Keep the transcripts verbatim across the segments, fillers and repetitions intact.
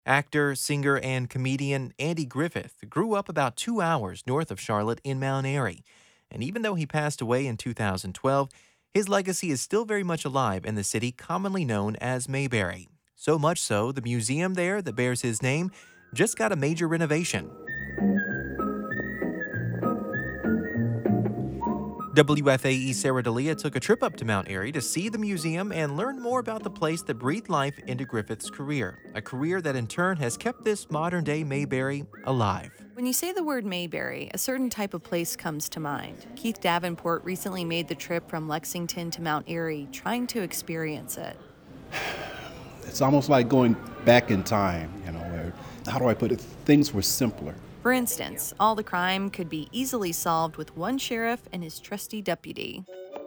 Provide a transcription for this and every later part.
Actor, singer, and comedian Andy Griffith grew up about two hours north of Charlotte in Mount Airy. And even though he passed away in two thousand twelve, his legacy is still very much alive in the city commonly known as Mayberry. So much so, the museum there that bears his name just got a major renovation. W F A E Sarah D'Elia took a trip up to Mount Airy to see the museum and learn more about the place that breathed life into Griffith's career, a career that in turn has kept this modern-day Mayberry alive. When you say the word Mayberry, a certain type of place comes to mind. Keith Davenport recently made the trip from Lexington to Mount Airy, trying to experience it. It's almost like going back in time, you know, where, how do I put it? Things were simpler. For instance, all the crime could be easily solved with one sheriff and his trusty deputy.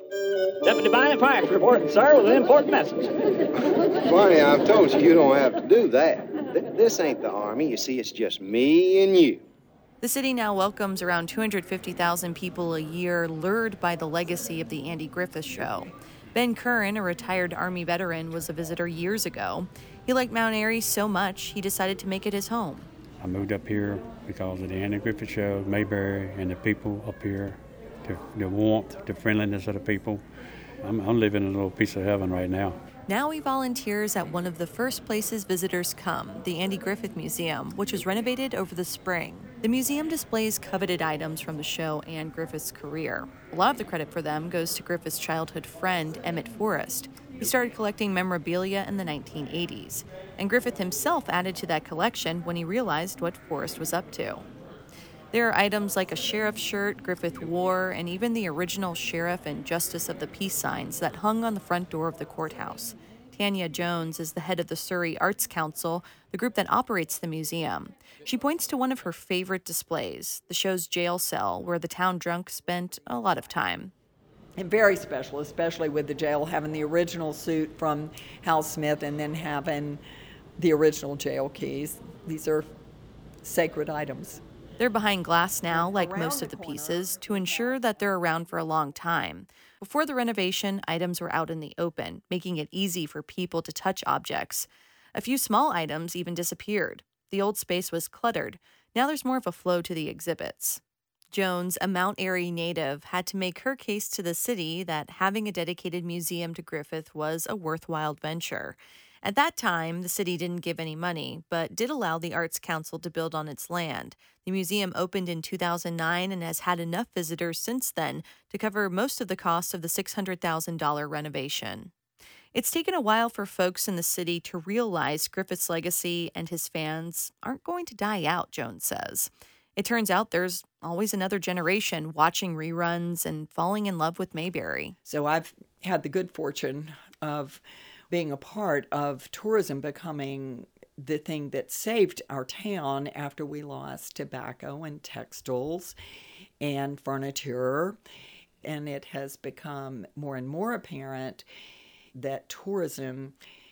Deputy Barney Parks reporting, sir, with an important message. Barney, I've told you you don't have to do that. Th- this ain't the Army. You see, it's just me and you. The city now welcomes around two hundred fifty thousand people a year, lured by the legacy of the Andy Griffith Show. Ben Curran, a retired Army veteran, was a visitor years ago. He liked Mount Airy so much, he decided to make it his home. I moved up here because of the Andy Griffith Show, Mayberry, and the people up here, the, the warmth, the friendliness of the people. I'm, I'm living in a little piece of heaven right now. Now he volunteers at one of the first places visitors come, the Andy Griffith Museum, which was renovated over the spring. The museum displays coveted items from the show and Griffith's career. A lot of the credit for them goes to Griffith's childhood friend, Emmett Forrest. He started collecting memorabilia in the nineteen eighties, and Griffith himself added to that collection when he realized what Forrest was up to. There are items like a sheriff's shirt Griffith wore, and even the original sheriff and justice of the peace signs that hung on the front door of the courthouse. Tanya Jones is the head of the Surrey Arts Council, the group that operates the museum. She points to one of her favorite displays, the show's jail cell, where the town drunk spent a lot of time. And very special, especially with the jail having the original suit from Hal Smith and then having the original jail keys. These are sacred items. They're behind glass now, like most of the pieces, to ensure that they're around for a long time. Before the renovation, items were out in the open, making it easy for people to touch objects. A few small items even disappeared. The old space was cluttered. Now there's more of a flow to the exhibits. Jones, a Mount Airy native, had to make her case to the city that having a dedicated museum to Griffith was a worthwhile venture. At that time, the city didn't give any money, but did allow the Arts Council to build on its land. The museum opened in two thousand nine and has had enough visitors since then to cover most of the cost of the six hundred thousand dollars renovation. It's taken a while for folks in the city to realize Griffith's legacy and his fans aren't going to die out, Jones says. It turns out there's always another generation watching reruns and falling in love with Mayberry. So I've had the good fortune of being a part of tourism becoming the thing that saved our town after we lost tobacco and textiles and furniture. And it has become more and more apparent that tourism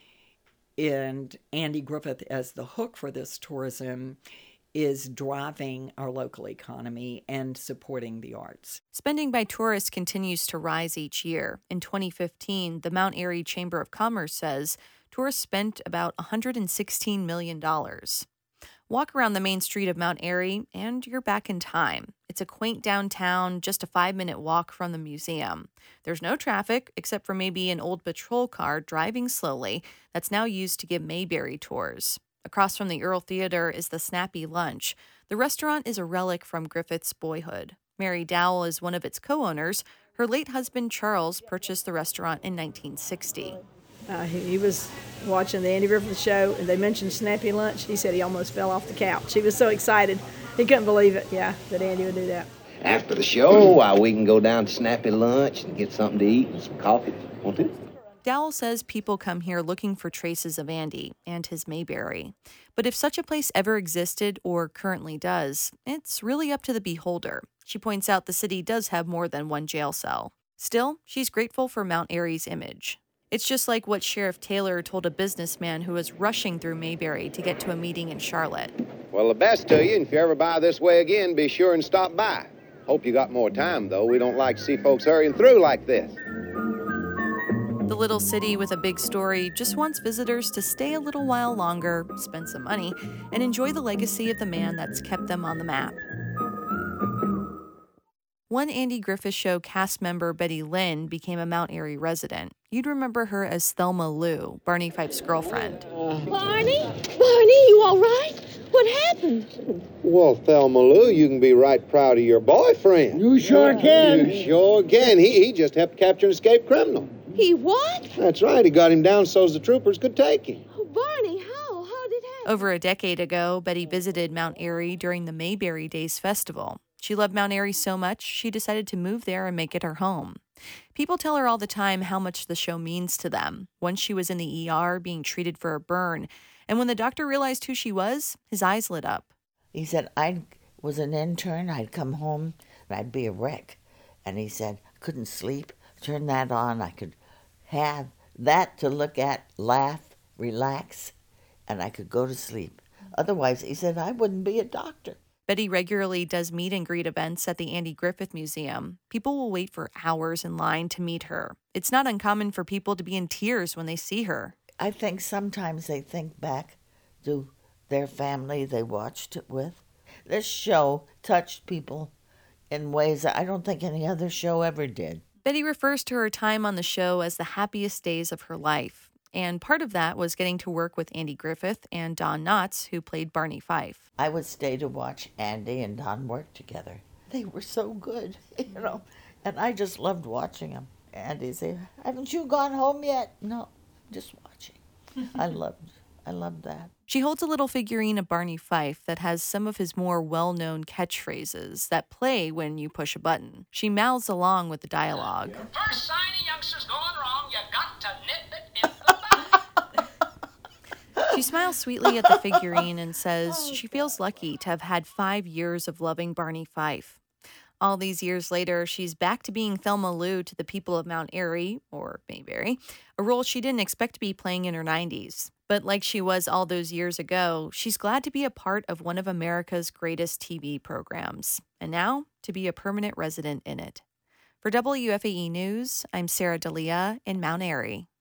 and Andy Griffith as the hook for this tourism is driving our local economy and supporting the arts. Spending by tourists continues to rise each year. In twenty fifteen, the Mount Airy Chamber of Commerce says tourists spent about one hundred sixteen million dollars. Walk around the main street of Mount Airy, and you're back in time. It's a quaint downtown, just a five-minute walk from the museum. There's no traffic, except for maybe an old patrol car driving slowly that's now used to give Mayberry tours. Across from the Earl Theater is the Snappy Lunch. The restaurant is a relic from Griffith's boyhood. Mary Dowell is one of its co-owners. Her late husband, Charles, purchased the restaurant in nineteen sixty. Uh, he, he was watching the Andy Griffith Show, and they mentioned Snappy Lunch. He said he almost fell off the couch. He was so excited. He couldn't believe it, yeah, that Andy would do that. After the show, uh, we can go down to Snappy Lunch and get something to eat and some coffee. Want to? Dowell says people come here looking for traces of Andy and his Mayberry. But if such a place ever existed or currently does, it's really up to the beholder. She points out the city does have more than one jail cell. Still, she's grateful for Mount Airy's image. It's just like what Sheriff Taylor told a businessman who was rushing through Mayberry to get to a meeting in Charlotte. Well, the best to you, and if you ever by this way again, be sure and stop by. Hope you got more time, though. We don't like to see folks hurrying through like this. The The little city with a big story just wants visitors to stay a little while longer, spend some money, and enjoy the legacy of the man that's kept them on the map. One Andy Griffith Show cast member, Betty Lynn, became a Mount Airy resident. You'd remember her as Thelma Lou, Barney Fife's girlfriend. Barney? Barney, you all right? What happened? Well, Thelma Lou, you can be right proud of your boyfriend. You sure can. You sure can. He, he just helped capture an escaped criminal. He what? That's right. He got him down so's the troopers could take him. Oh, Barney, how? How did it happen? Over a decade ago, Betty visited Mount Airy during the Mayberry Days Festival. She loved Mount Airy so much, she decided to move there and make it her home. People tell her all the time how much the show means to them. Once she was in the E R being treated for a burn, and when the doctor realized who she was, his eyes lit up. He said, I was an intern, I'd come home, and I'd be a wreck. And he said, I couldn't sleep, turn that on, I could have that to look at, laugh, relax, and I could go to sleep. Otherwise, he said, I wouldn't be a doctor. Betty regularly does meet and greet events at the Andy Griffith Museum. People will wait for hours in line to meet her. It's not uncommon for people to be in tears when they see her. I think sometimes they think back to their family they watched it with. This show touched people in ways that I don't think any other show ever did. Betty refers to her time on the show as the happiest days of her life. And part of that was getting to work with Andy Griffith and Don Knotts, who played Barney Fife. I would stay to watch Andy and Don work together. They were so good, you know, and I just loved watching them. Andy said, haven't you gone home yet? No, just watching. I loved, I loved that. She holds a little figurine of Barney Fife that has some of his more well-known catchphrases that play when you push a button. She mouths along with the dialogue. First sign a youngster's going wrong, you got to nip it in the bud. She smiles sweetly at the figurine and says she feels lucky to have had five years of loving Barney Fife. All these years later, she's back to being Thelma Lou to the people of Mount Airy, or Mayberry, a role she didn't expect to be playing in her nineties. But like she was all those years ago, she's glad to be a part of one of America's greatest T V programs, and now to be a permanent resident in it. For W F A E News, I'm Sarah D'Elia in Mount Airy.